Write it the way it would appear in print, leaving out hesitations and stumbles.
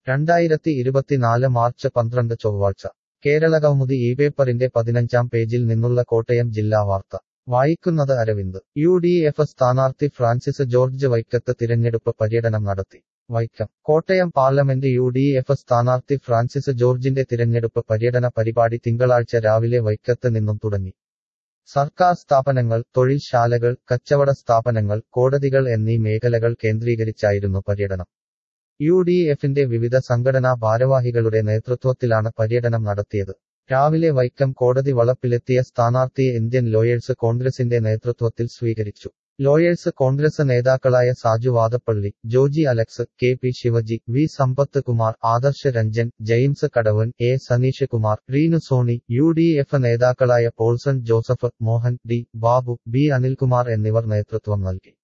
2024 March 12 ചൊവ്വാഴ്ച കേരളകൗമുദി ഈ പേപ്പറിന്റെ 15-ാം പേജിൽ നിന്നുള്ള കോട്ടയം ജില്ലാ വാർത്ത വായിക്കുന്നത് അരവിന്ദ്. UDF സ്ഥാനാർത്ഥി ഫ്രാൻസിസ് ജോർജ് വൈക്കത്ത് തിരഞ്ഞെടുപ്പ് പര്യടനം നടത്തി. വൈക്കം. കോട്ടയം പാർലമെന്റ് UDF സ്ഥാനാർത്ഥി ഫ്രാൻസിസ് ജോർജിന്റെ തിരഞ്ഞെടുപ്പ് പര്യടന പരിപാടി തിങ്കളാഴ്ച രാവിലെ വൈക്കത്ത് നിന്നും തുടങ്ങി. സർക്കാർ സ്ഥാപനങ്ങൾ, തൊഴിൽശാലകൾ, കച്ചവട സ്ഥാപനങ്ങൾ, കോടതികൾ എന്നീ മേഖലകൾ കേന്ദ്രീകരിച്ചായിരുന്നു പര്യടനം. UDFന്റെ വിവിധ സംഘടനാ ഭാരവാഹികളുടെ നേതൃത്വത്തിലാണ് പര്യടനം നടത്തിയത്. രാവിലെ വൈക്കം കോടതി വളപ്പിലെത്തിയ സ്ഥാനാർത്ഥിയെ ഇന്ത്യൻ ലോയേഴ്സ് കോൺഗ്രസിന്റെ നേതൃത്വത്തിൽ സ്വീകരിച്ചു. ലോയേഴ്സ് കോൺഗ്രസ് നേതാക്കളായ Saju Vadappally, Joji Alex, KP Shivaji, V Sampath Kumar, Adarsh Ranjan, James Kadavan, A Saneesh Kumar, Reenu Soni, UDF നേതാക്കളായ പോൾസൺ ജോസഫ്, മോഹൻ, D ബാബു, B അനിൽകുമാർ എന്നിവർ നേതൃത്വം നൽകി.